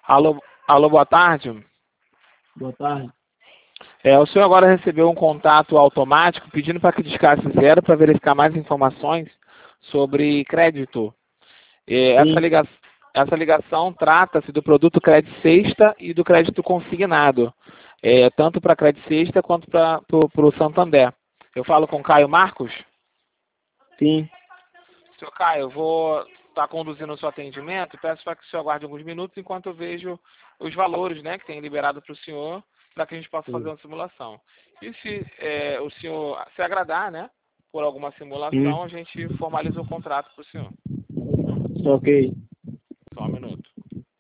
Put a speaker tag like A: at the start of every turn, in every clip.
A: Alô, alô, boa tarde.
B: Boa tarde.
A: O senhor agora recebeu um contato automático pedindo para que discasse zero para verificar mais informações sobre crédito.
B: Sim.
A: Essa ligação trata-se do produto crédito sexta e do crédito consignado, tanto para crédito sexta quanto para o Santander. Eu falo com Caio Marcos?
B: Sim.
A: Senhor Caio, eu vou estar conduzindo o seu atendimento. Peço para que o senhor aguarde alguns minutos enquanto eu vejo os valores, né, que tem liberado para o senhor, para que a gente possa fazer uma simulação. E se o senhor se agradar, né, por alguma simulação, a gente formaliza o contrato para o senhor.
B: Ok.
A: Só um minuto.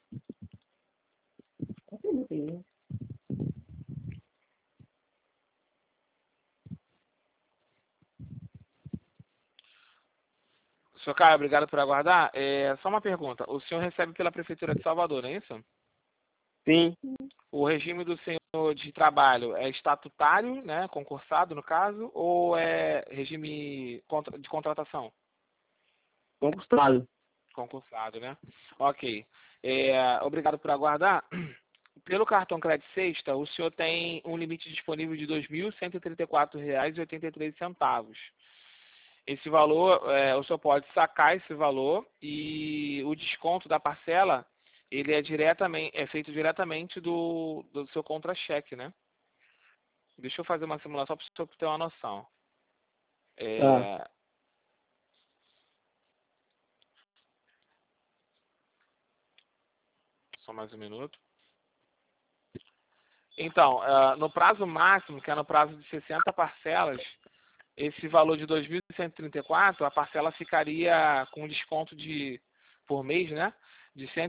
A: Senhor Caio, obrigado por aguardar. Só uma pergunta. O senhor recebe pela Prefeitura de Salvador, não é isso?
B: Sim.
A: O regime do senhor de trabalho é estatutário, né, concursado no caso, ou é regime de contratação?
B: Concursado.
A: Concursado, né? Ok. Obrigado por aguardar. Pelo cartão Crédito Sexta, o senhor tem um limite disponível de R$ 2.134,83. Esse valor, o senhor pode sacar esse valor e o desconto da parcela, ele é feito diretamente do seu contra-cheque, né? Deixa eu fazer uma simulação para o senhor ter uma noção.
B: Tá.
A: Só mais um minuto. Então, no prazo máximo, que é no prazo de 60 parcelas, esse valor de 2.134, a parcela ficaria com desconto por mês, né? De R$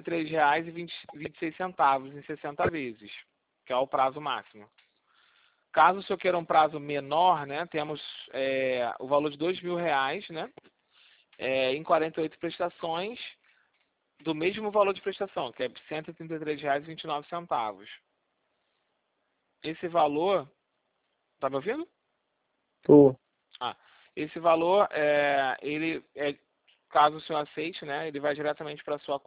A: 133,26 em 60 vezes, que é o prazo máximo. Caso o senhor queira um prazo menor, né? Temos o valor de R$ 2.000, né? Em 48 prestações, do mesmo valor de prestação, que é R$ 133,29. Esse valor, tá me ouvindo?
B: Tô.
A: Esse valor, caso o senhor aceite, né, ele vai diretamente para a sua